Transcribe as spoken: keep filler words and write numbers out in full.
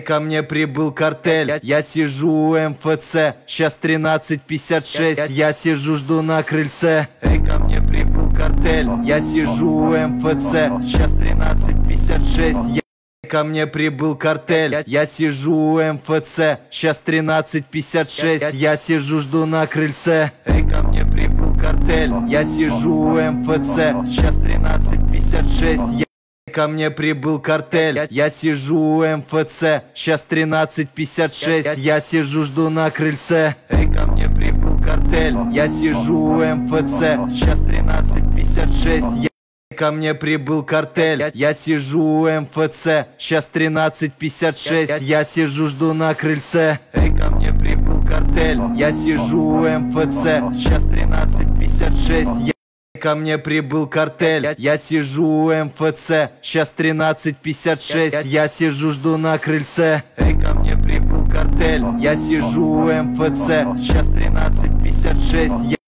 Ко мне прибыл картель, я сижу у эм эф це, сейчас тринадцать пятьдесят шесть, я сижу, жду на крыльце. Эй, ко мне прибыл картель, я сижу у эм эф це, сейчас тринадцать пятьдесят шесть, я... Ко мне прибыл картель, я сижу у эм эф це, сейчас тринадцать пятьдесят шесть, я сижу, жду на крыльце. Эй, ко мне прибыл картель, я сижу у эм эф це, сейчас тринадцать пятьдесят шесть, я... Ко мне прибыл картель, я сижу у эм эф це, сейчас тринадцать пятьдесят шесть, я сижу, жду на крыльце. Эй, ко мне прибыл картель, я сижу у эм эф це, сейчас тринадцать пятьдесят шесть, я... Ко мне прибыл картель, я сижу у эм эф це, сейчас тринадцать пятьдесят шесть, я сижу, жду на крыльце. Эй, ко мне прибыл картель, я сижу у эм эф це, сейчас тринадцать пятьдесят шесть, я... Ко мне прибыл картель, я сижу у эм эф це, сейчас тринадцать пятьдесят шесть, я сижу, жду на крыльце. Эй, ко мне прибыл картель, я сижу у эм эф це, сейчас тринадцать пятьдесят шесть, я...